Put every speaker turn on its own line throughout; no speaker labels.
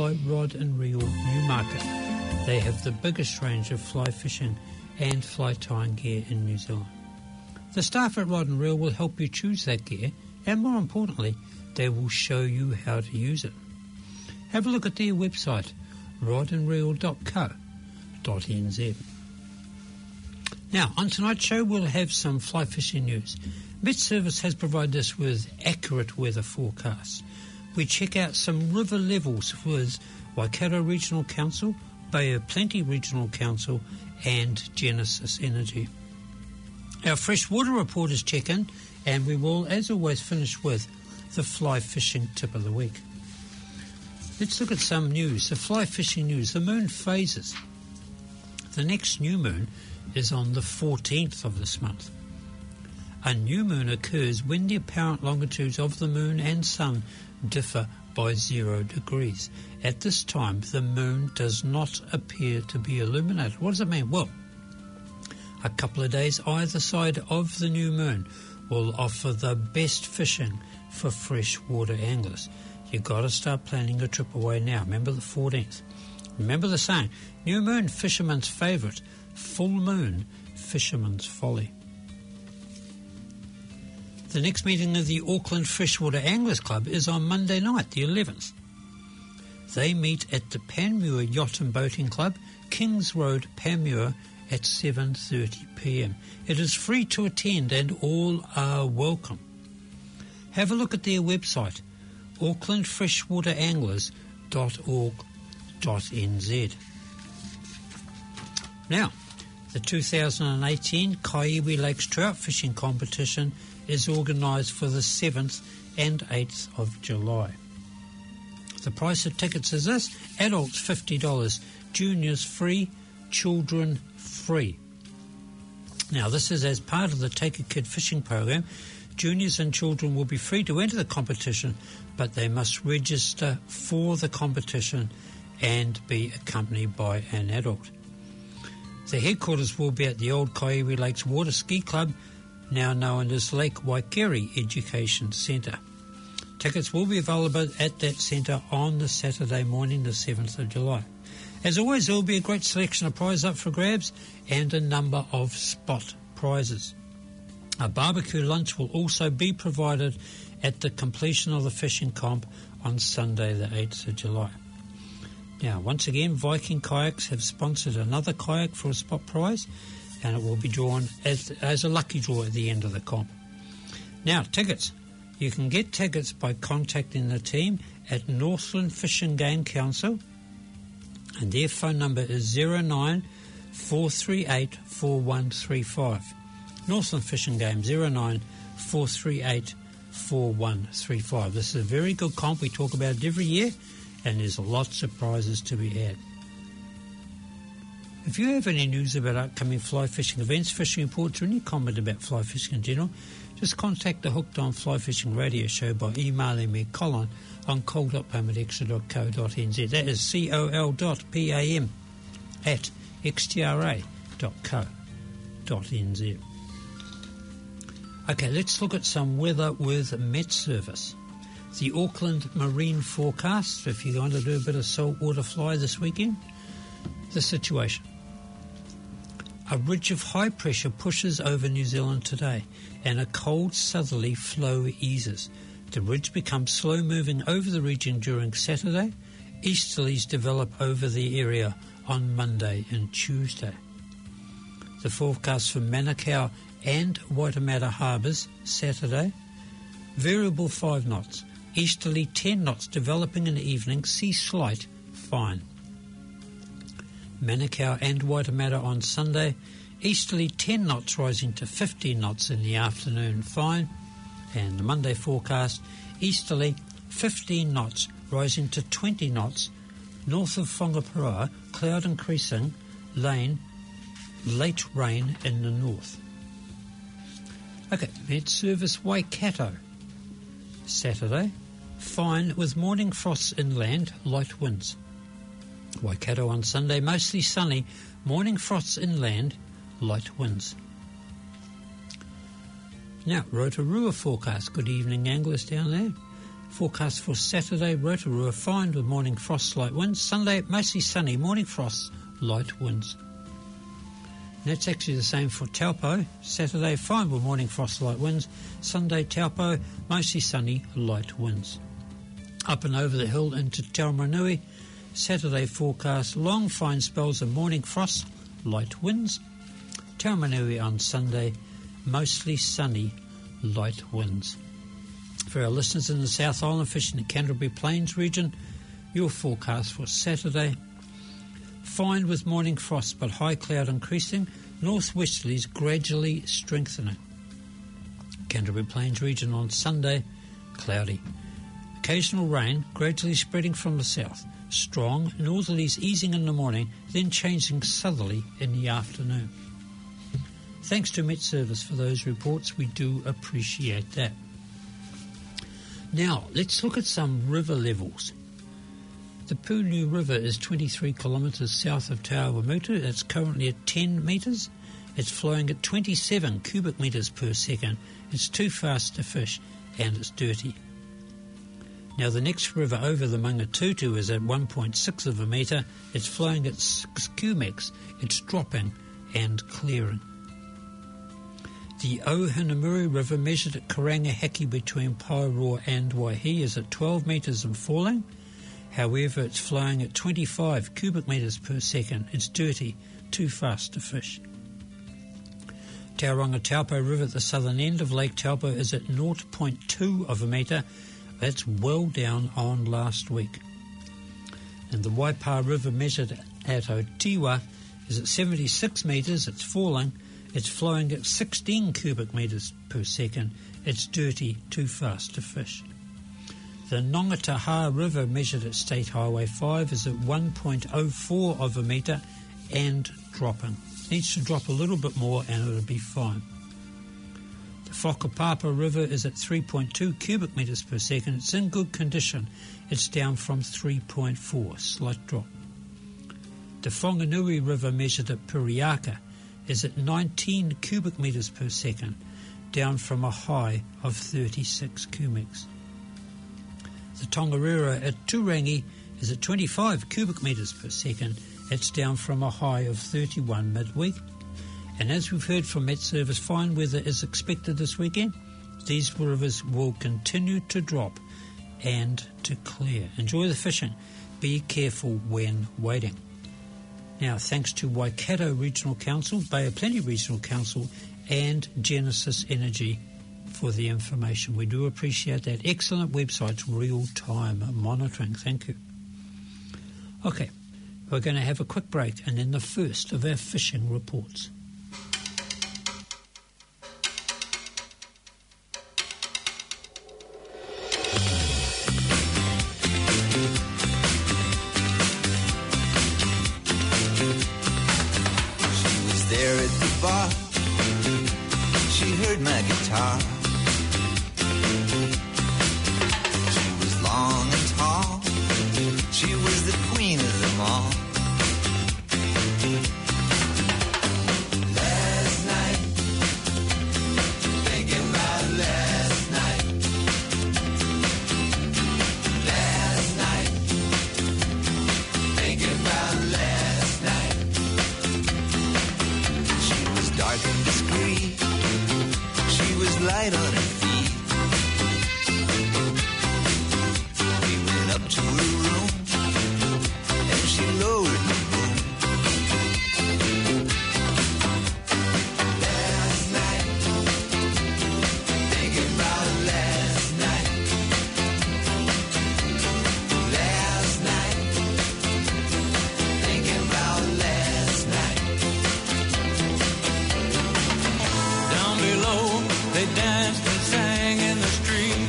by Rod and Reel Newmarket. They have the biggest range of fly fishing and fly tying gear in New Zealand. The staff at Rod and Reel will help you choose that gear, and more importantly, they will show you how to use it. Have a look at their website, rodandreel.co.nz. Now, on tonight's show, we'll have some fly fishing news. Met Service has provided us with accurate weather forecasts. We check out some river levels with Waikato Regional Council, Bay of Plenty Regional Council and Genesis Energy. Our freshwater reporters check in, and we will, as always, finish with the fly fishing tip of the week. Let's look at some news. The fly fishing news. The moon phases. The next new moon is on the 14th of this month. A new moon occurs when the apparent longitudes of the moon and sun differ by 0 degrees. At this time, the moon does not appear to be illuminated. What does it mean? Well, a couple of days either side of the new moon will offer the best fishing for freshwater anglers. You've got to start planning a trip away now. Remember the 14th. Remember the saying, new moon, fisherman's favourite. Full moon, fisherman's folly. The next meeting of the Auckland Freshwater Anglers Club is on Monday night, the 11th. They meet at the Panmure Yacht and Boating Club, Kings Road, Panmure, at 7:30 p.m. It is free to attend and all are welcome. Have a look at their website, aucklandfreshwateranglers.org.nz. Now, the 2018 Kaiwi Lakes Trout Fishing Competition is organised for the 7th and 8th of July. The price of tickets is this: adults $50, juniors free, children free. Now, this is as part of the Take a Kid fishing program. Juniors and children will be free to enter the competition, but they must register for the competition and be accompanied by an adult. The headquarters will be at the old Kaiwi Lakes Water Ski Club, now known as Lake Waikeri Education Centre. Tickets will be available at that centre on the Saturday morning, the 7th of July. As always, there will be a great selection of prizes up for grabs and a number of spot prizes. A barbecue lunch will also be provided at the completion of the fishing comp on Sunday, the 8th of July. Now, once again, Viking Kayaks have sponsored another kayak for a spot prize, and it will be drawn as a lucky draw at the end of the comp. Now, tickets. You can get tickets by contacting the team at Northland Fish and Game Council, and their phone number is 09-438-4135. Northland Fish and Game, 09-438-4135. This is a very good comp. We talk about it every year, and there's lots of prizes to be had. If you have any news about upcoming fly fishing events, fishing reports, or any comment about fly fishing in general, just contact the Hooked on Fly Fishing radio show by emailing me, Colin, on call.pam@extra.co.nz. That is col.pam@xtra.co.nz. Okay, let's look at some weather with Met Service. The Auckland Marine forecast, if you're going to do a bit of saltwater fly this weekend, the situation. A ridge of high pressure pushes over New Zealand today, and a cold southerly flow eases. The ridge becomes slow-moving over the region during Saturday. Easterlies develop over the area on Monday and Tuesday. The forecast for Manukau and Waitemata harbours, Saturday, variable 5 knots. Easterly 10 knots developing in the evening, sea slight, fine. Manukau and Waitemata on Sunday, easterly 10 knots rising to 15 knots in the afternoon, fine. And the Monday forecast, easterly 15 knots rising to 20 knots, north of Whangaparoa, cloud increasing, late rain in the north. Okay, Met Service Waikato, Saturday, fine with morning frosts inland, light winds. Waikato on Sunday, mostly sunny, morning frosts inland, light winds. Now, Rotorua forecast. Good evening, anglers down there. Forecast for Saturday, Rotorua, fine with morning frost, light winds. Sunday, mostly sunny, morning frost, light winds. And that's actually the same for Taupo. Saturday, fine with morning frost, light winds. Sunday, Taupo, mostly sunny, light winds. Up and over the hill into Taumarunui. Saturday forecast, long fine spells of morning frost, light winds. Taumarunui on Sunday, mostly sunny, light winds. For our listeners in the South Island fishing the Canterbury Plains region, your forecast for Saturday, fine with morning frost but high cloud increasing, northwesterlies gradually strengthening. Canterbury Plains region on Sunday, cloudy. Occasional rain gradually spreading from the south, strong northerlies easing in the morning, then changing southerly in the afternoon. Thanks to Met Service for those reports, we do appreciate that. Now, let's look at some river levels. The Pūniu River is 23 kilometres south of Te Awamutu. It's currently at 10 metres. It's flowing at 27 cubic metres per second. It's too fast to fish and it's dirty. Now, the next river over the Mangatutu is at 1.6 of a metre. It's flowing at 6 cumecs. It's dropping and clearing. The Ohinamuri River, measured at Karangahaki between Paeroa and Waihi, is at 12 metres and falling. However, it's flowing at 25 cubic metres per second. It's dirty, too fast to fish. Tauranga Taupo River at the southern end of Lake Taupo is at 0.2 of a metre. That's well down on last week. And the Waipa River, measured at Otiwa, is at 76 metres. It's falling. It's flowing at 16 cubic metres per second. It's dirty, too fast to fish. The Nongataha River, measured at State Highway 5, is at 1.04 of a metre and dropping. Needs to drop a little bit more and it'll be fine. The Whakapapa River is at 3.2 cubic metres per second. It's in good condition. It's down from 3.4, slight drop. The Whanganui River, measured at Piriaka, is at 19 cubic metres per second, down from a high of 36 cubics. The Tongariro at Turangi is at 25 cubic metres per second. It's down from a high of 31 midweek. And as we've heard from Met Service, fine weather is expected this weekend. These rivers will continue to drop and to clear. Enjoy the fishing. Be careful when wading. Now, thanks to Waikato Regional Council, Bay of Plenty Regional Council, and Genesis Energy for the information. We do appreciate that. Excellent website, real-time monitoring. Thank you. Okay, we're going to have a quick break and then the first of our fishing reports.
She heard my guitar. She was long and tall. She was the queen of them all. Last night, thinking about last night. Last night, thinking about last night. She was dark and discreet. She was light on her feet. We went up to her room and she lowered the boom. Last night, thinking about last night. Last night, thinking about last night. Down below, they danced and sang in the street,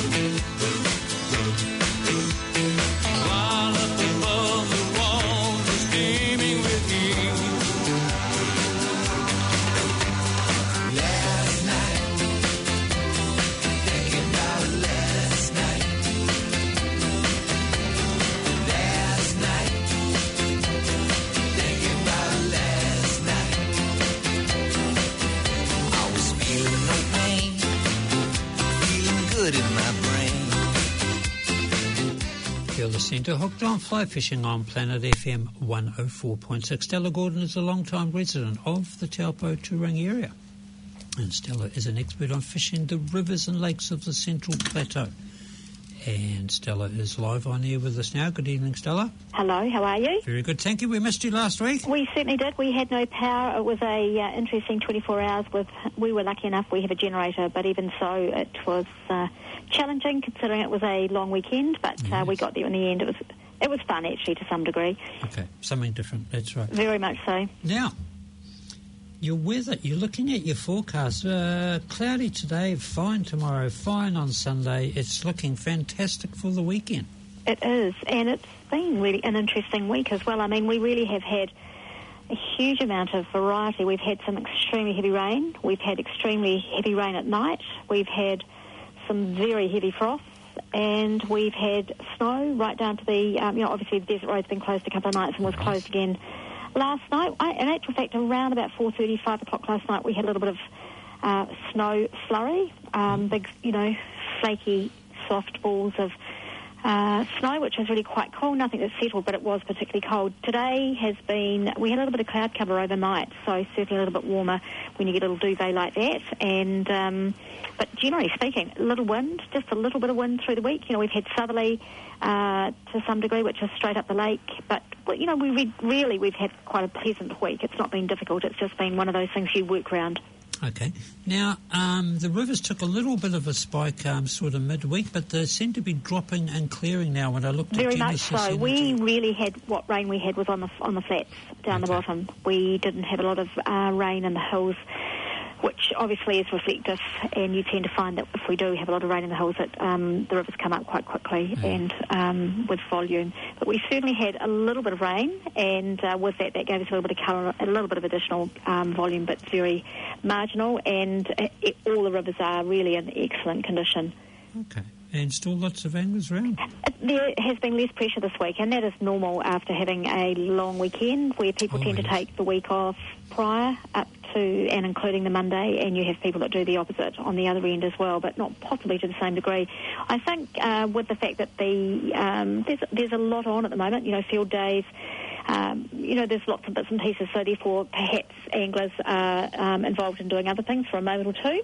while up above the walls were steaming with heat. Last night, thinking about last night. Last night, thinking about last night. I was feeling no pain, feeling good in my brain.
listening to Hooked on Fly Fishing on Planet FM 104.6. Stella Gordon is a long-time resident of the Taupo Turangi area. And Stella is an expert on fishing the rivers and lakes of the Central Plateau. And Stella is live on air with us now. Good evening, Stella.
Hello, how are you?
Very good, thank you. We missed you last week.
We certainly did. We had no power. It was a interesting 24 hours. We were lucky enough we have a generator, but even so it was challenging considering it was a long weekend, but
Yes.
we got there in the end. It was fun, actually, to some degree.
Okay, something different, that's right.
Very much so.
Now, your weather, you're looking at your forecast. Cloudy today, fine tomorrow, fine on Sunday. It's looking fantastic for the weekend.
It is, and it's been really an interesting week as well. I mean, we really have had a huge amount of variety. We've had some extremely heavy rain. We've had extremely heavy rain at night. We've had some very heavy frosts, and we've had snow right down to the, obviously the Desert Road's been closed a couple of nights and was closed again last night. In actual fact, around about 4:30, 5 o'clock last night, we had a little bit of snow flurry, big, flaky, soft balls of snow, which was really quite cool. Nothing that settled, but it was particularly cold. Today we had a little bit of cloud cover overnight, so certainly a little bit warmer when you get a little duvet like that. And but generally speaking, a little wind, just a little bit of wind through the week. We've had southerly to some degree, which is straight up the lake. But we've had quite a pleasant week. It's not been difficult. It's just been one of those things you work around.
Okay. Now, the rivers took a little bit of a spike sort of midweek, but they seem to be dropping and clearing now when I looked at
Very
Genesis
much so.
Energy.
We really had, what rain we had was on the flats down the bottom. We didn't have a lot of rain in the hills, which obviously is reflective, and you tend to find that if we do have a lot of rain in the hills, that the rivers come up quite quickly and with volume. But we certainly had a little bit of rain, and with that gave us a little bit of colour, a little bit of additional volume, but very marginal, and all the rivers are really in excellent condition.
Okay. And still lots of anglers around?
There has been less pressure this week, and that is normal after having a long weekend where people tend to take the week off prior up to and including the Monday, and you have people that do the opposite on the other end as well, but not possibly to the same degree. I think with the fact that there's a lot on at the moment, field days, there's lots of bits and pieces, so therefore perhaps anglers are involved in doing other things for a moment or two.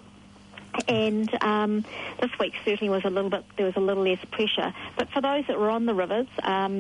And this week certainly there was a little less pressure. But for those that were on the rivers,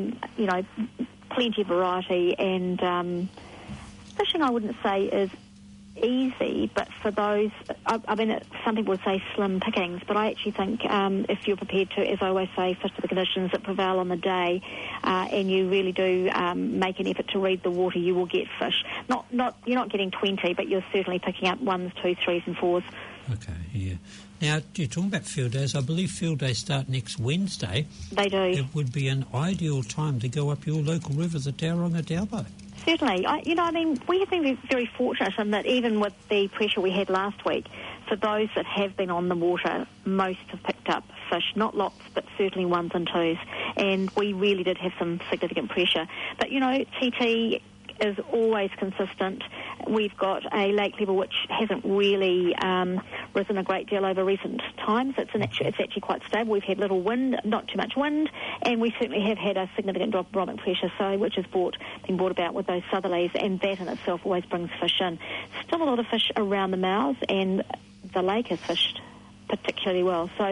plenty of variety, and fishing I wouldn't say is easy, but for those, some people would say slim pickings, but I actually think if you're prepared to, as I always say, fish to the conditions that prevail on the day, and you really do make an effort to read the water, you will get fish. You're not getting 20, but you're certainly picking up 1s, 2s, 3s and 4s.
Okay, yeah. Now, you're talking about field days. I believe field days start next Wednesday.
They do.
It would be an ideal time to go up your local river, the Tauranga Taupo.
Certainly. We have been very fortunate in that even with the pressure we had last week, for those that have been on the water, most have picked up fish. Not lots, but certainly 1s and 2s. And we really did have some significant pressure. But, TT is always consistent. We've got a lake level which hasn't really risen a great deal over recent times. It's actually quite stable. We've had little wind, not too much wind, and we certainly have had a significant drop of barometric pressure, which has been brought about with those southerlies, and that in itself always brings fish in. Still a lot of fish around the mouths, and the lake is fished particularly well. So,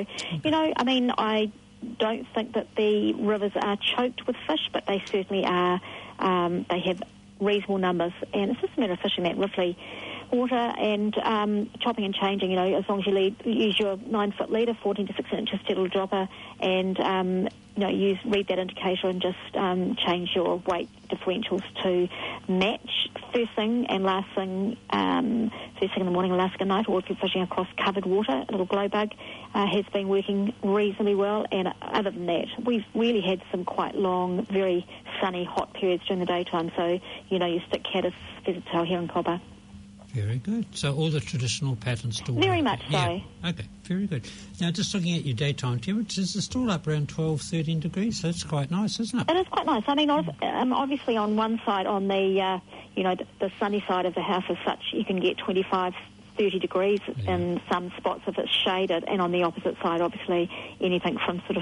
I don't think that the rivers are choked with fish, but they certainly are. They have reasonable numbers, and it's just a matter of fishing that roughly water and chopping and changing, as long as you use your 9-foot leader, 14 to 16 inches steadily dropper, and read that indicator and just change your weight differentials to match first thing and last thing, first thing in the morning and last thing at night, or if you're fishing across covered water, a little glow bug has been working reasonably well. And other than that, we've really had some quite long, very sunny, hot periods during the daytime, so your stick caddis, pheasant tail, herring cobber.
Very good. So all the traditional patterns still
Very
work.
much so.
Yeah. Okay, very good. Now, just looking at your daytime temperatures, it's still up around 12, 13 degrees, so it's quite nice, isn't it?
It is quite nice. Obviously on one side, on the, the sunny side of the house as such, you can get 25, 30 degrees in some spots if it's shaded, and on the opposite side, obviously, anything from sort of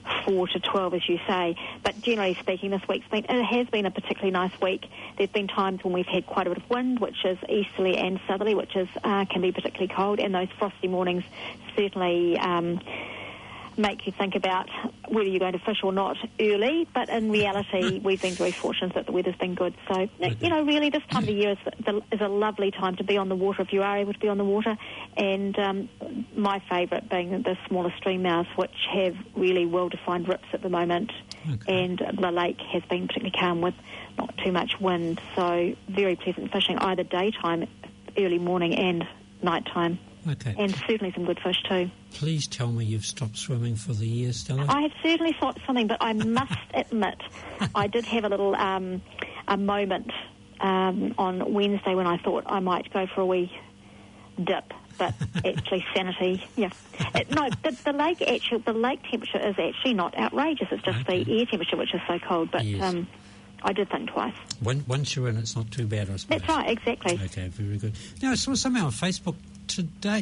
4 to 12, as you say. But generally speaking, it has been a particularly nice week. There's been times when we've had quite a bit of wind, which is easterly and southerly, which is can be particularly cold, and those frosty mornings certainly make you think about whether you're going to fish or not early. But in reality, we've been very fortunate that the weather's been good. So, really this time of the year is a lovely time to be on the water if you are able to be on the water. And my favourite being the smaller stream mouths, which have really well-defined rips at the moment. Okay. And the lake has been particularly calm with not too much wind. So very pleasant fishing, either daytime, early morning and nighttime.
Okay.
And certainly some good fish too.
Please tell me you've stopped swimming for the year, Stella.
I have certainly stopped swimming, but I must admit I did have a little a moment on Wednesday when I thought I might go for a wee dip, but actually sanity, the lake temperature is actually not outrageous. It's just the air temperature which is so cold, but
yes.
I did think twice.
Once you're in, it's not too bad, I suppose.
That's right, exactly.
Okay, very good. Now, I saw something on Facebook today.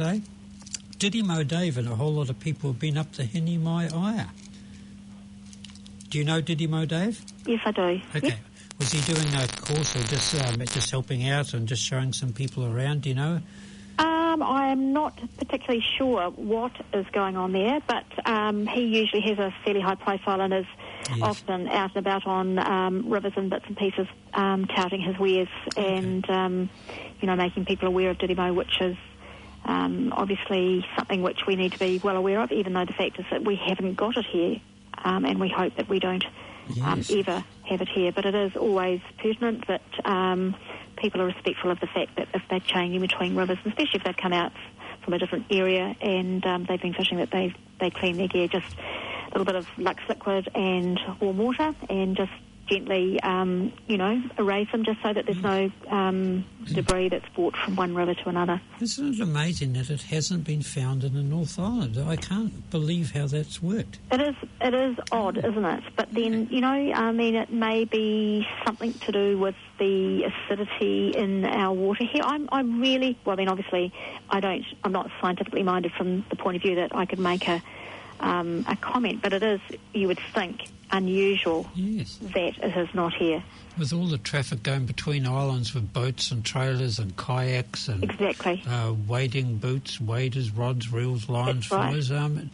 Diddy Mo Dave and a whole lot of people have been up to Hini Mai Aya. Do you know Diddy Mo Dave?
Yes, I do.
Okay.
Yep.
Was he doing a course or just helping out and just showing some people around? Do you know?
I am not particularly sure what is going on there, but he usually has a fairly high profile and is often out and about on rivers and bits and pieces, touting his wares and making people aware of Diddy Mo, which is obviously something which we need to be well aware of, even though the fact is that we haven't got it here, and we hope that we don't ever have it here. But it is always pertinent that people are respectful of the fact that if they're changing between rivers, especially if they've come out from a different area and they've been fishing, that they clean their gear, just a little bit of Lux liquid and warm water, and just gently, erase them, just so that there's no debris that's brought from one river to another.
Isn't it amazing that it hasn't been found in the North Island? I can't believe how that's worked.
It is odd, isn't it? But then, it may be something to do with the acidity in our water here. Obviously, I'm not scientifically minded from the point of view that I could make a comment, but it is, you would think, unusual that it is not here.
With all the traffic going between islands with boats and trailers and kayaks and
exactly
wading boots, waders, rods, reels, lines, flows.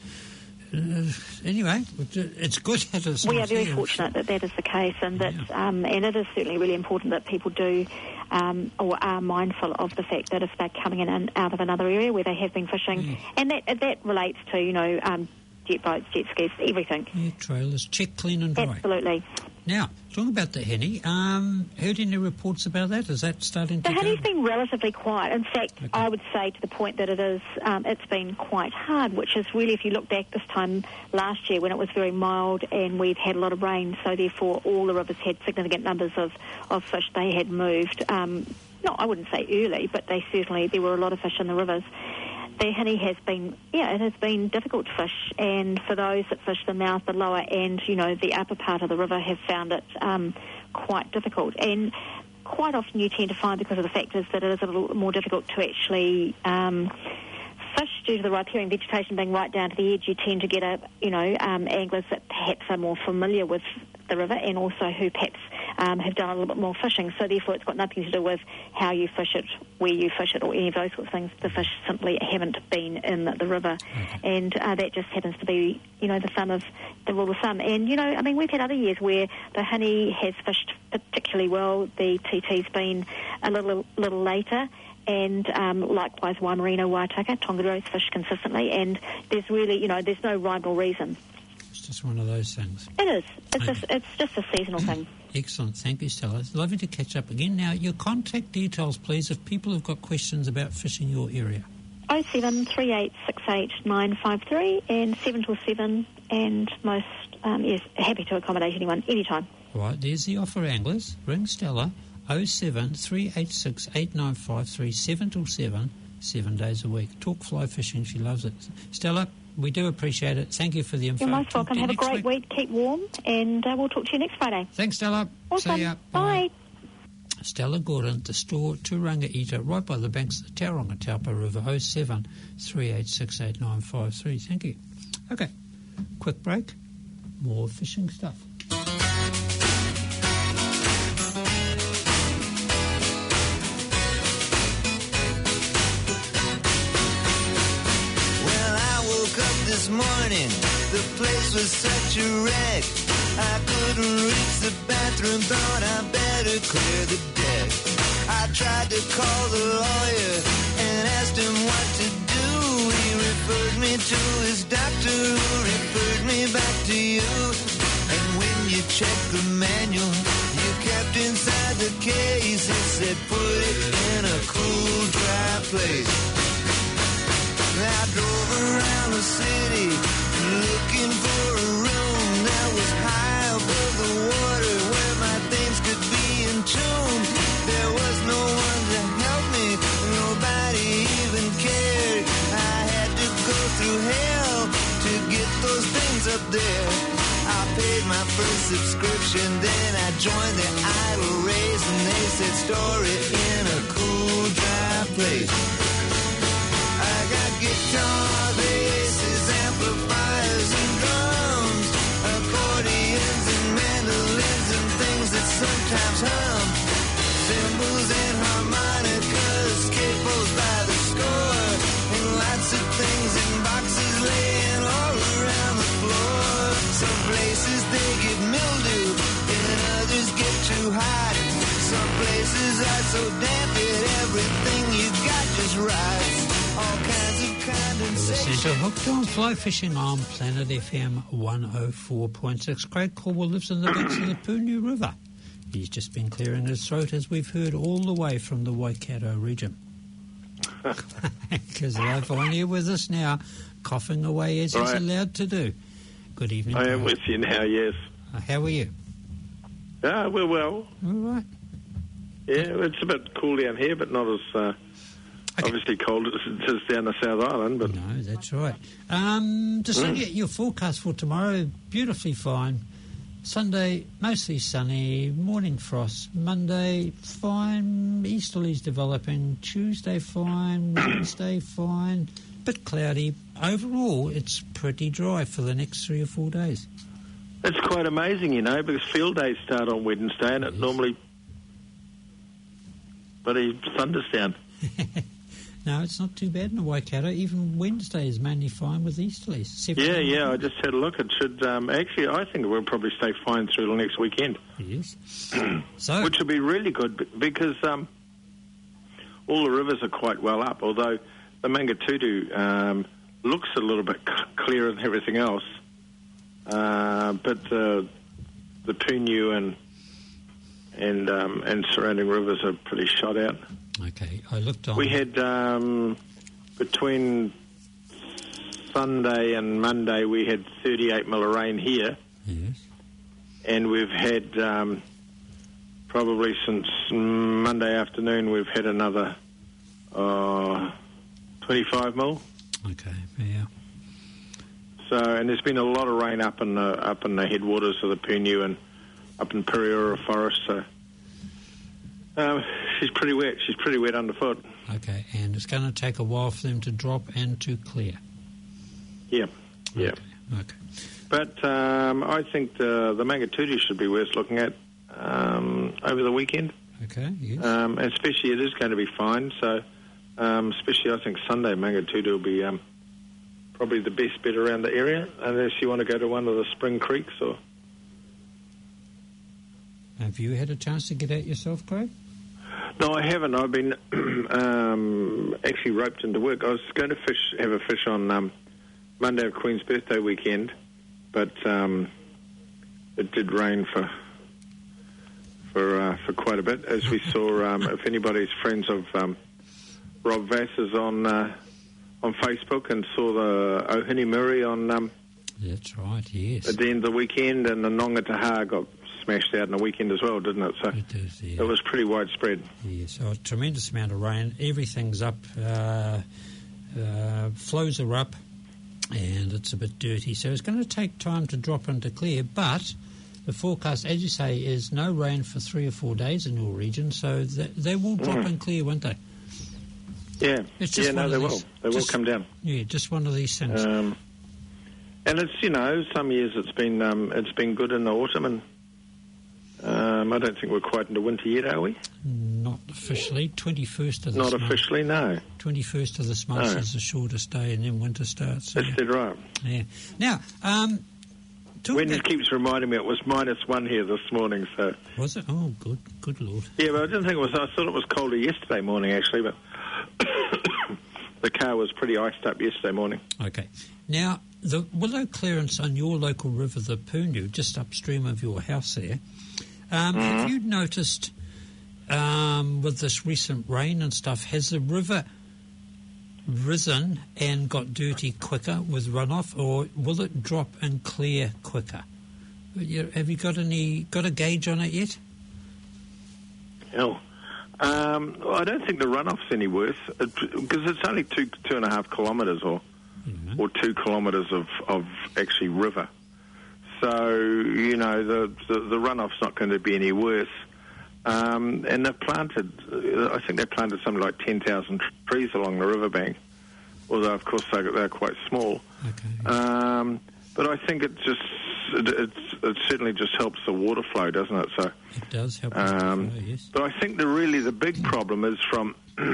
Anyway, it's good that it's
we
not
are very
here.
fortunate that is the case, and that and it is certainly really important that people do or are mindful of the fact that if they're coming in and out of another area where they have been fishing, and that relates to jet boats, jet skis, everything.
Yeah, trailers, check, clean and dry.
Absolutely.
Now, talking about the Hini, heard any reports about that? Is that starting to
The Hini's been relatively quiet. In fact,
okay.
I would say to the point that it's been quite hard, which is really, if you look back this time last year when it was very mild and we'd had a lot of rain, so therefore all the rivers had significant numbers of fish they had moved. I wouldn't say early, but there were a lot of fish in the rivers. The Hini has been difficult to fish, and for those that fish the mouth, the lower and, the upper part of the river have found it quite difficult. And quite often you tend to find, because of the factors, that it is a little more difficult to actually fish due to the riparian vegetation being right down to the edge. You tend to get anglers that perhaps are more familiar with the river and also who perhaps have done a little bit more fishing. So therefore it's got nothing to do with how you fish it, where you fish it, or any of those sorts of things. The fish simply haven't been in the river. And that just happens to be, the rule of thumb. And, we've had other years where the Hini has fished particularly well. The TT's been a little later. And likewise, Waimarina, Waitaka, Tongaro's fish consistently. And there's really, there's no rhyme or reason.
It's just one of those things.
It is. It's just a seasonal thing.
Excellent. Thank you, Stella. It's lovely to catch up again. Now, your contact details, please, if people have got questions about fishing your area.
073868 and 7 till 7, and most, happy to accommodate anyone, anytime.
Right, there's the offer, anglers. Ring Stella, 073868953, 7 till 7, 7 days a week. Talk fly fishing, she loves it. Stella, we do appreciate it. Thank you for the info.
You're most welcome. Have a great week. Keep warm, and we'll talk to you next Friday.
Thanks, Stella.
Awesome.
See ya.
Bye.
Stella Gordon, the store, Turanga Ita, right by the banks of the Tauranga Taupo River, 0738688953. Thank you. Okay, Quick break, more fishing stuff.
This morning, the place was such a wreck. I couldn't reach the bathroom, thought I better clear the deck. I tried to call the lawyer and asked him what to do. He referred me to his doctor, who referred me back to you. And when you checked the manual you kept inside the case, it said put it in a cool, dry place. I drove around the city looking for a room that was high above the water where my things could be in tune. There was no one to help me, nobody even cared. I had to go through hell to get those things up there. I paid my first subscription, then I joined the idle race, and they said store it in a cool, dry place. Guitar, basses, amplifiers and drums, accordions and mandolins and things that sometimes hum, cymbals and harmonicas, capos by the score, and lots of things in boxes laying all around the floor. Some places they get mildew and others get too hot. Some places are so damp that everything you got just rides. All kinds of condensation.
Listening to Hooked on Fly Fishing on Planet FM 104.6. Craig Caldwell lives on the banks of the Punu River. He's just been clearing his throat, as we've heard, all the way from the Waikato region. Because Ivan here with us now, coughing away as he's allowed to do. Good evening.
I am with you now, yes.
How are you?
We're well.
All right.
Yeah, it's a bit cool down here, but not as... obviously cold as it is down the South Island, but...
No, that's right. Just looking at your forecast for tomorrow, beautifully fine. Sunday, mostly sunny, morning frost. Monday, fine, easterlies developing. Tuesday, fine. Wednesday, fine. Bit cloudy. Overall, it's pretty dry for the next 3 or 4 days.
It's quite amazing, you know, because field days start on Wednesday and it normally... bloody thunders down.
No, it's not too bad in the Waikato. Even Wednesday is mainly fine with easterlies.
Yeah, I just had a look. It should... actually, I think it will probably stay fine through the next weekend.
Yes.
Which will be really good because all the rivers are quite well up, although the Mangatutu looks a little bit clearer than everything else. But the Punu and surrounding rivers are pretty shot out.
Okay, I looked on...
We had, between Sunday and Monday, we had 38 mil of rain here.
Yes.
And we've had, probably since Monday afternoon, we've had another 25 mil.
Okay, yeah.
So, and there's been a lot of rain up in the headwaters of the Punu and up in Periora Forest, so... she's pretty wet. She's pretty wet underfoot.
Okay, and it's going to take a while for them to drop and to clear.
Yeah.
Okay.
But I think the Mangatutu should be worth looking at over the weekend.
Okay, yes.
Especially it is going to be fine, so especially I think Sunday Mangatutu will be probably the best bet around the area, unless you want to go to one of the spring creeks or...
Have you had a chance to get out yourself, Craig?
No, I haven't. I've been actually roped into work. I was going to have a fish on Monday of Queen's birthday weekend, but it did rain for quite a bit, as we saw. If anybody's friends of Rob Vass's on Facebook and saw the Ohini Muri on...
That's right, yes.
At the end of the weekend, and the Nonga Taha got smashed out in the weekend as well, didn't it? So
it is, yeah.
It was pretty widespread.
Yeah, so a tremendous amount of rain. Everything's up. Flows are up, and it's a bit dirty. So it's going to take time to drop into clear, but the forecast, as you say, is no rain for 3 or 4 days in your region, so they will drop in clear, won't they?
Yeah,
it's just
they will. They will come down.
Yeah, just one of these things.
And it's, some years it's been good in the autumn, and I don't think we're quite into winter yet, are we?
Not officially. 21st of this month.
Not officially, no.
21st of this month is the shortest day, and then winter starts.
That's dead right.
Yeah. Now,
Wendy keeps reminding me it was -1 here this morning, so...
Was it? Oh, good Lord.
Yeah, but I didn't think it was... I thought it was colder yesterday morning, actually, but the car was pretty iced up yesterday morning.
Okay. Now, the willow clearance on your local river, the Purnu, just upstream of your house there, have you noticed, with this recent rain and stuff, has the river risen and got dirty quicker with runoff, or will it drop and clear quicker? Have you got a gauge on it yet?
No. I don't think the runoff's any worse, because it's only 2.5 kilometres or 2 kilometres of actually river. So, the runoff's not going to be any worse. And they've planted, I think they planted something like 10,000 trees along the riverbank, although, of course, they're quite small.
Okay.
But I think it certainly just helps the water flow, doesn't it? So
it does help the flow, yes.
But I think the big problem is from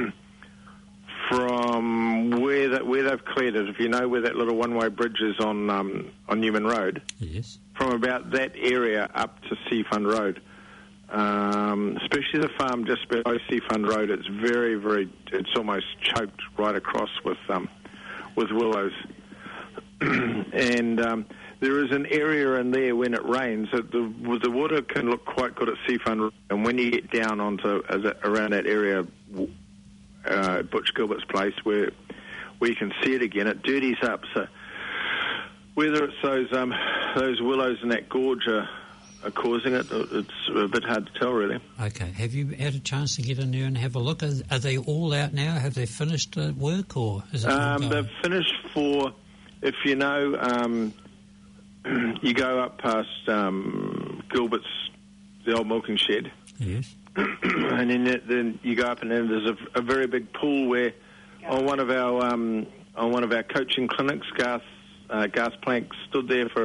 where they've cleared it. If you know where that little one-way bridge is on Newman Road,
yes,
from about that area up to Seafund Road, especially the farm just below Seafund Road, it's very, very, it's almost choked right across with willows. And there is an area in there when it rains that the water can look quite good at Seafund Road, and when you get down onto around that area, Butch Gilbert's place, where you can see it again, it dirties up. So whether it's those willows in that gorge are causing it, it's a bit hard to tell, really.
Okay. Have you had a chance to get in there and have a look? Are they all out now? Have they finished work, or is it
they've finished for, if you know, you go up past Gilbert's, the old milking shed.
Yes.
And then you go up, and then there's a very big pool where on one of our coaching clinics, Garth Plank stood there for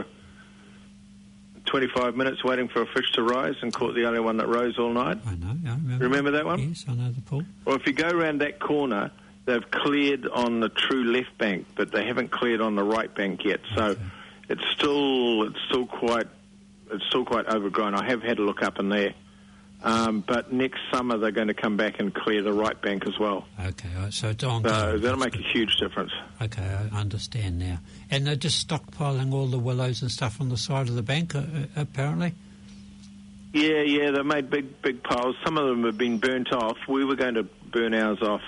25 minutes waiting for a fish to rise and caught the only one that rose all night.
I remember.
Remember that one?
Yes, I know the pool.
Well, if you go around that corner, they've cleared on the true left bank, but they haven't cleared on the right bank yet. So
okay.
it's still quite overgrown. I have had a look up in there. But next summer they're going to come back and clear the right bank as well.
Okay, so it's ongoing.
So that'll make a huge difference.
Okay, I understand now. And they're just stockpiling all the willows and stuff on the side of the bank, apparently?
Yeah, they made big piles. Some of them have been burnt off. We were going to burn ours off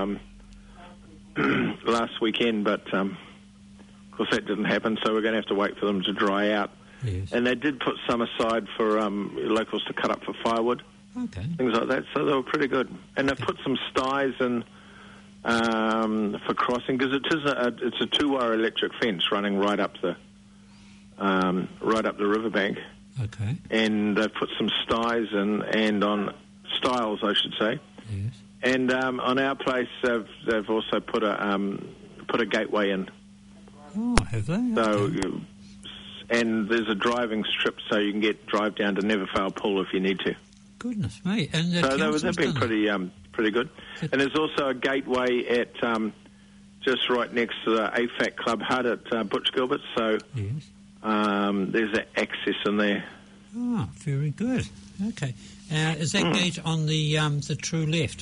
last weekend, but of course that didn't happen, so we're going to have to wait for them to dry out.
Yes.
And they did put some aside for locals to cut up for firewood, things like that. So they were pretty good. And they've put some styes in for crossing, because it's a 2-wire electric fence running right up the riverbank.
Okay.
And they've put some styes in, and on stiles, I should say.
Yes.
And on our place, they've also put a gateway in.
Oh, have they?
So.
Okay.
And there's a driving strip, so you can drive down to Neverfail Pool if you need to.
Goodness me! And
so they've been pretty good. And there's also a gateway at just right next to the AFAC Club hut at Butch Gilbert. So
yes.
There's access in there.
Oh, very good. Okay. Is that gauge on the true left?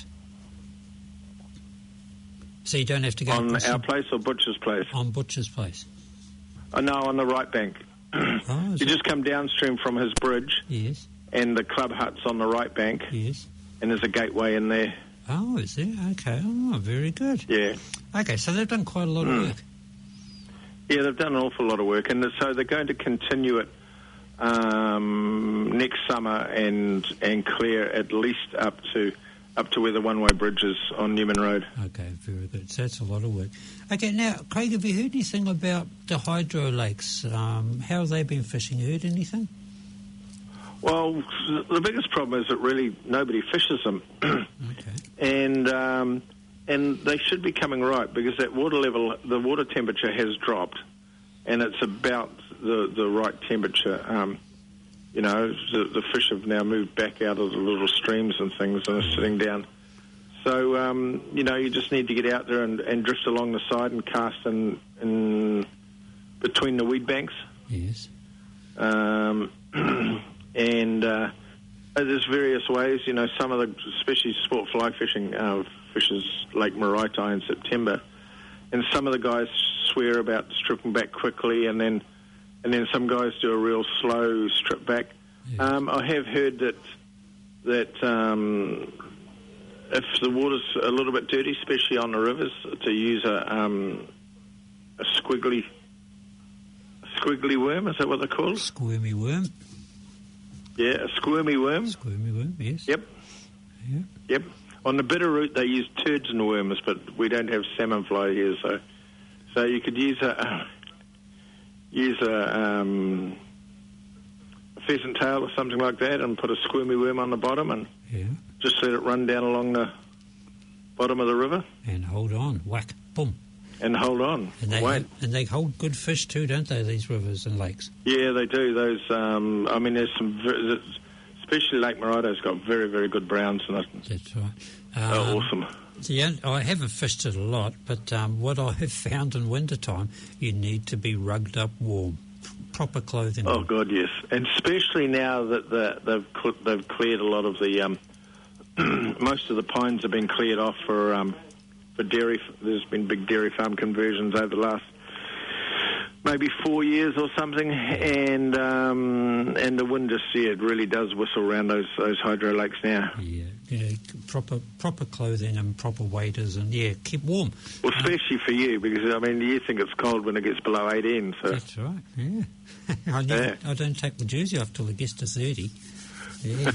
So you don't have to go
on our place or Butch's place?
On Butch's place.
Oh, no, on the right bank. You just come downstream from his bridge.
Yes.
And the club hut's on the right bank.
Yes.
And there's a gateway in there.
Oh, is there? Okay. Oh, very good.
Yeah.
Okay, so they've done quite a lot of work.
Yeah, they've done an awful lot of work, and so they're going to continue it next summer and clear at least up to where the one-way bridge is on Newman Road.
Okay, very good. So that's a lot of work. Okay, now, Craig, have you heard anything about the hydro lakes? How have they been fishing? You heard anything?
Well, the biggest problem is that really nobody fishes them.
Okay.
And they should be coming right, because that water level, the water temperature has dropped, and it's about the right temperature. You know, the fish have now moved back out of the little streams and things and are sitting down. So, you know, you just need to get out there and drift along the side and cast in between the weed banks.
Yes.
And there's various ways. You know, some of the, especially sport fly fishing, fishes Lake Maraetai in September, and some of the guys swear about stripping back quickly, and then some guys do a real slow strip back. Yes. I have heard that if the water's a little bit dirty, especially on the rivers, to use a squiggly worm. Is that what they're called?
Squirmy worm.
Yeah, a squirmy worm.
Squirmy worm, yes.
Yep.
Yeah.
Yep. On the Bitterroot, they use turds in the worms, but we don't have salmon fly here, so you could use a pheasant tail or something like that, and put a squirmy worm on the bottom, and just let it run down along the bottom of the river.
And hold on, whack, boom.
And hold on,
and they hold good fish too, don't they? These rivers and lakes. Yeah,
they do. Those, I mean, there's some, especially Lake Maraetai's got very, very good browns in it.
That's right.
Awesome.
I haven't fished it a lot, but what I have found in wintertime, you need to be rugged up warm, proper clothing.
Oh God, yes, and especially now that they've cleared a lot of the most of the pines have been cleared off for dairy. There's been big dairy farm conversions over the last maybe 4 years or something, and the wind just it really does whistle around those hydro lakes now.
Yeah, proper clothing and proper waders, and keep warm.
Well, especially for you, because I mean you think it's cold when it gets below 18. So
that's right. Yeah, I don't take my jersey off till it gets to 30. Yeah.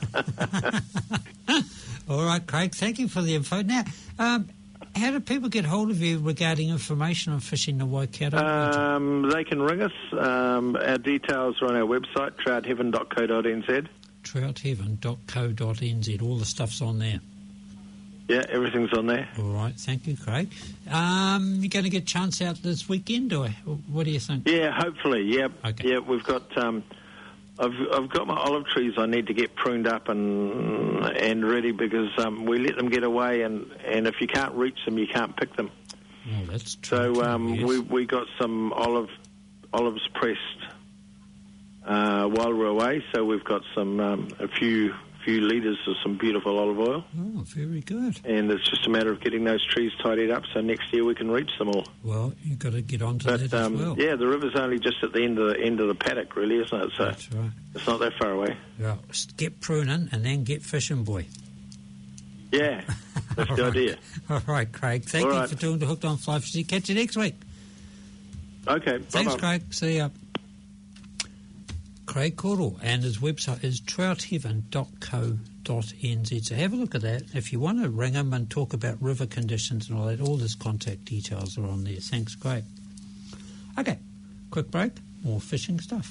All right, Craig. Thank you for the info. Now, how do people get hold of you regarding information on fishing the Waikato?
They can ring us. Our details are on our website, troutheaven.co.nz.
Troutheaven.co.nz. All the stuff's on there.
Yeah, everything's on there.
All right, thank you, Craig. You're going to get a chance out this weekend, or what do you think?
Yeah, hopefully. Yep.
Okay.
Yeah, we've got. I've got my olive trees I need to get pruned up and ready, because we let them get away, and if you can't reach them, you can't pick them.
Oh, that's true.
So we got some olives pressed while we're away. So we've got some a few litres of some beautiful olive oil.
Oh, very good.
And it's just a matter of getting those trees tidied up so next year we can reach them all.
Well, you've got to get onto that as well.
Yeah, the river's only just at the end of the paddock, really, isn't it? So
that's right.
It's not that far away.
Well, get pruning and then get fishing, boy.
Yeah, that's the idea.
All right, Craig. Thank you for doing the Hooked on Fly Fishing. Catch you next week.
Okay.
Thanks,
bye-bye.
Craig. See ya. Craig Caudle, and his website is troutheaven.co.nz. So have a look at that. If you want to ring him and talk about river conditions and all that, all his contact details are on there. Thanks, Craig. Okay, quick break, more fishing stuff.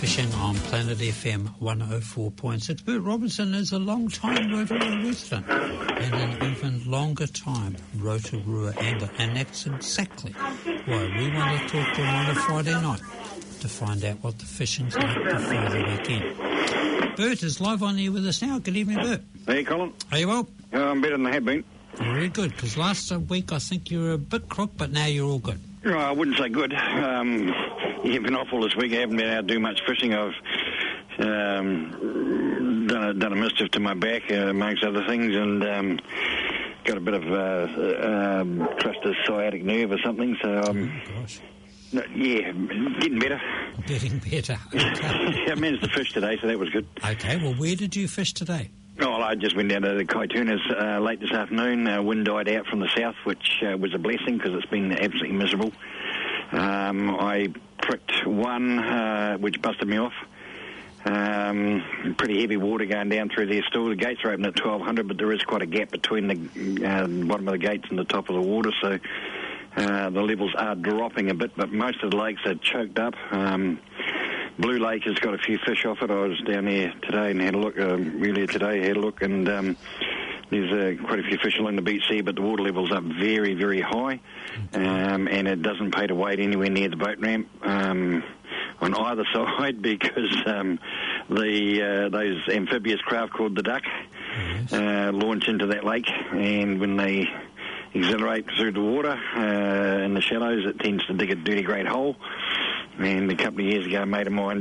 fishing on Planet FM 104.6. Bert Robinson is a long-time Rotorua resident and an even longer time Rotorua angler, and that's exactly why we want to talk to him on a Friday night to find out what the fishing's like before the weekend. Bert is live on here with us now. Good evening, Bert.
Hey, Colin.
Are you well?
I'm better than I have been.
Very good, because last week I think you were a bit crook, but now you're all good.
No, I wouldn't say good. You've been off all this week. I haven't been out to do much fishing. I've done a mischief to my back, amongst other things, and got a bit of cluster sciatic nerve or something. So yeah, getting better.
Getting better. Okay.
I managed to fish today, so that was good.
Okay, well, where did you fish today?
Oh, I just went down to the Kaitunas late this afternoon. Wind died out from the south, which was a blessing because it's been absolutely miserable. I pricked one, which busted me off. Pretty heavy water going down through there still. The gates are open at 1200, but there is quite a gap between the bottom of the gates and the top of the water, so the levels are dropping a bit, but most of the lakes are choked up. Blue Lake has got a few fish off it. I was down there today and had a look, earlier today, had a look, and there's quite a few fish along the beach there, but the water level's up very, very high, and it doesn't pay to wait anywhere near the boat ramp on either side because those amphibious craft called the Duck launch into that lake, and when they accelerate through the water in the shallows, it tends to dig a dirty great hole. And a couple of years ago, a mate of mine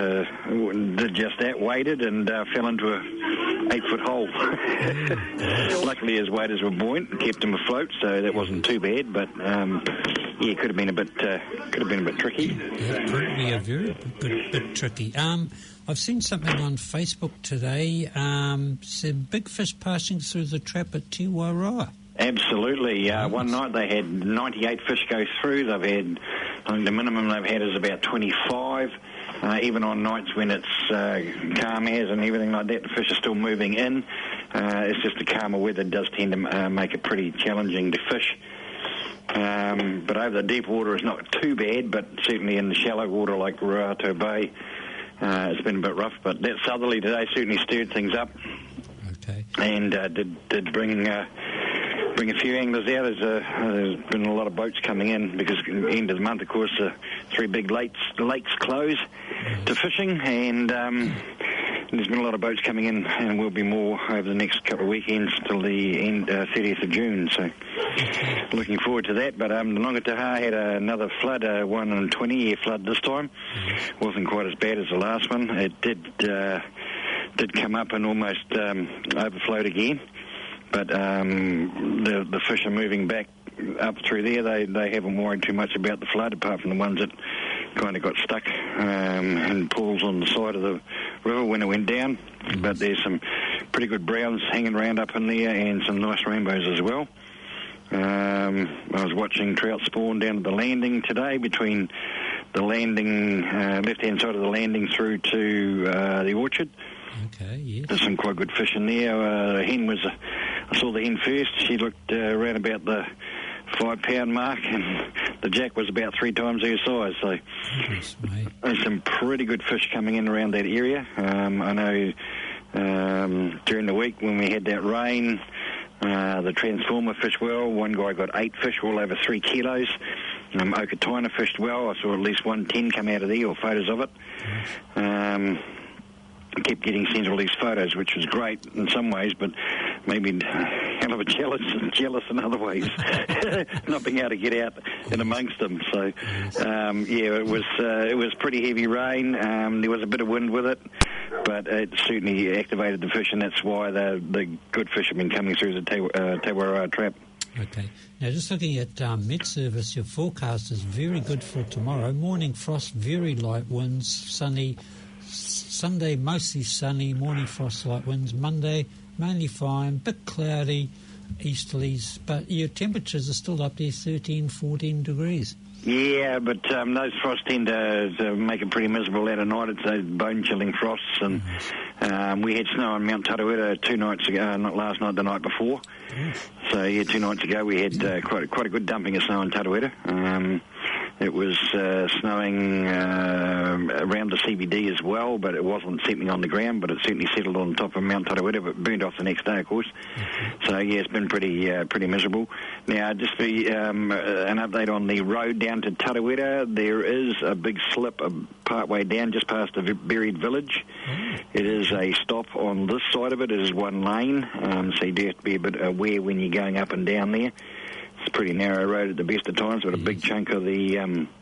did just that, waded and fell into a 8-foot hole. Luckily, his waders were buoyant and kept him afloat, so that wasn't too bad. But yeah, could have been a bit tricky.
Yeah, could be a very bit tricky. I've seen something on Facebook today. Some big fish passing through the trap at Te Wairoa.
Absolutely. One night they had 98 fish go through. They've had, I think the minimum they've had is about 25. Even on nights when it's calm as and everything like that, the fish are still moving in. It's just the calmer weather does tend to make it pretty challenging to fish. But over the deep water it's not too bad, but certainly in the shallow water like Rātou Bay, it's been a bit rough. But that southerly today certainly stirred things up. Okay. And did bring a few anglers out. There's been a lot of boats coming in because at the end of the month, of course, 3 big lakes close to fishing, and there's been a lot of boats coming in, and will be more over the next couple of weekends till the end 30th of June. So looking forward to that. But the Nongataha had another flood, 1 in 20-year flood this time. Wasn't quite as bad as the last one. It did come up and almost overflowed again. But the fish are moving back up through there. They haven't worried too much about the flood, apart from the ones that kind of got stuck in pools on the side of the river when it went down. But there's some pretty good browns hanging around up in there and some nice rainbows as well. I was watching trout spawn down at the landing today, between the landing, left-hand side of the landing through to the orchard.
Okay, yes.
There's some quite good fish in there. I saw the hen first. She looked around about the 5-pound mark, and the jack was about 3 times her size. So there's some pretty good fish coming in around that area. I know during the week when we had that rain, the Transformer fished well. One guy got 8 fish, all over 3 kilos. Okataina fished well. I saw at least 110 come out of there, or photos of it. Kept getting sent all these photos, which was great in some ways, but maybe hell of a jealous in other ways, not being able to get out and amongst them. So, yeah, it was pretty heavy rain. There was a bit of wind with it, but it certainly activated the fish, and that's why the good fish have been coming through the Te Wairoa trap.
Okay. Now, just looking at Met Service, your forecast is very good for tomorrow. Morning frost, very light winds, sunny. Sunday, mostly sunny, morning frost, light winds. Monday, mainly fine, bit cloudy, easterlies, but your temperatures are still up there, 13, 14 degrees.
Yeah, but those frosts tend to make it pretty miserable out of night. It's those bone-chilling frosts, and we had snow on Mount Tarawera 2 nights ago, not last night, the night before. So, yeah, 2 nights ago we had quite a good dumping of snow on Tarawera. It was snowing around the CBD as well, but it wasn't settling on the ground, but it certainly settled on top of Mount Tarawera, but burned off the next day, of course. So, yeah, it's been pretty miserable. Now, just for an update on the road down to Tarawera, there is a big slip part way down, just past the buried village. It is a stop on this side of it. It is one lane, so you do have to be a bit aware when you're going up and down there. It's a pretty narrow road at the best of times, but a big chunk of the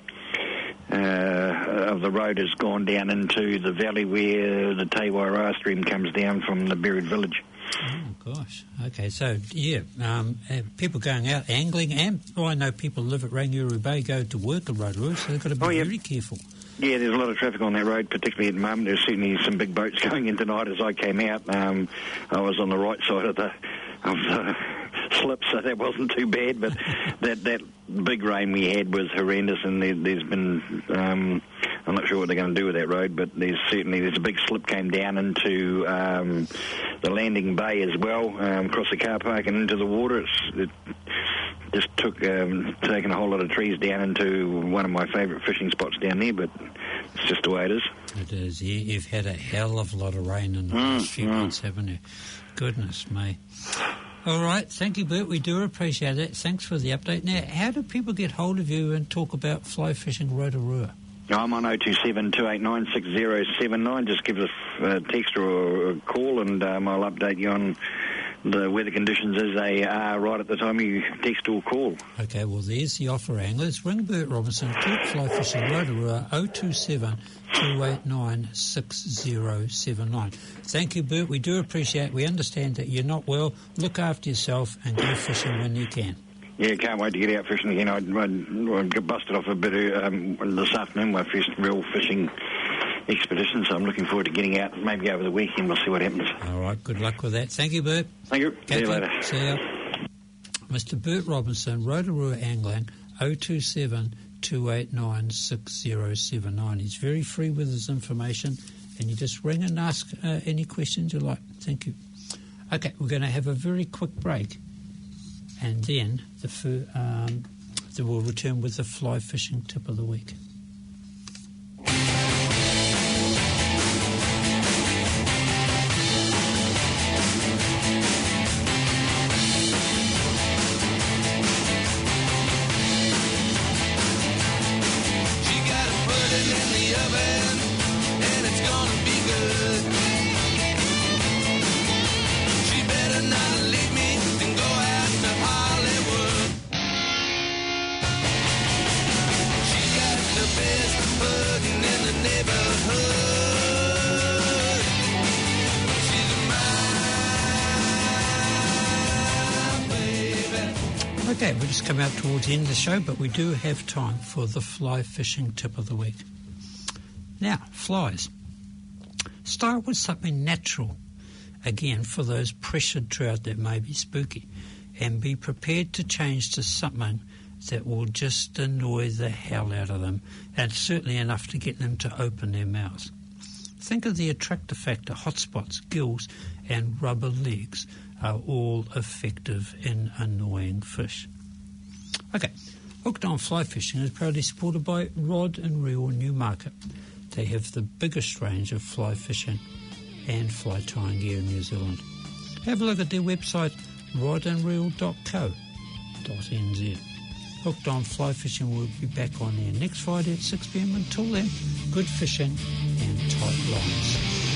road has gone down into the valley where the Te Wairoa stream comes down from the buried village.
Oh, gosh. Okay, so, yeah, people going out angling, and I know people live at Rangiora Bay, go to work at Rotorua, so they've got to be very careful. Yeah,
there's a lot of traffic on that road, particularly at the moment. There's certainly some big boats going in tonight as I came out. I was on the right side of the slip, so that wasn't too bad, but that big rain we had was horrendous, and there's been I'm not sure what they're going to do with that road, but there's a big slip came down into the landing bay as well, across the car park and into the water. It just took taking a whole lot of trees down into one of my favourite fishing spots down there, but it's just the way it is. It is. You've had a hell of a lot of rain in the last few months, haven't you? Goodness me. All right, thank you, Bert. We do appreciate it. Thanks for the update. Now, how do people get hold of you and talk about fly fishing Rotorua? I'm on 027-289-6079. Just give us a text or a call, and I'll update you on the weather conditions as they are right at the time you text or call. Okay, well, there's the offer, anglers. Ring Bert Robinson, talk fly fishing Rotorua, 027-289-6079. Thank you, Bert. We do appreciate it. We understand that you're not well. Look after yourself and go fishing when you can. Yeah, can't wait to get out fishing again. I got busted off a bit this afternoon, my first real fishing expedition, so I'm looking forward to getting out maybe over the weekend. We'll see what happens. All right, good luck with that. Thank you, Bert. Thank you. See you later. See ya. Mr. Bert Robinson, Rotorua Angling, 027-289-6079. He's very free with his information, and you just ring and ask any questions you like. Thank you. Okay, we're going to have a very quick break, and then we'll return with the fly fishing tip of the week. Okay, we've just come out towards the end of the show, but we do have time for the fly fishing tip of the week. Now, flies. Start with something natural, again, for those pressured trout that may be spooky, and be prepared to change to something that will just annoy the hell out of them, and certainly enough to get them to open their mouths. Think of the attractor factor, hotspots, gills, and rubber legs are all effective in annoying fish. Okay, Hooked on Fly Fishing is proudly supported by Rod and Reel Newmarket. They have the biggest range of fly fishing and fly tying gear in New Zealand. Have a look at their website, rodandreel.co.nz. Hooked on Fly Fishing will be back on air next Friday at 6 p.m. Until then, good fishing and tight lines.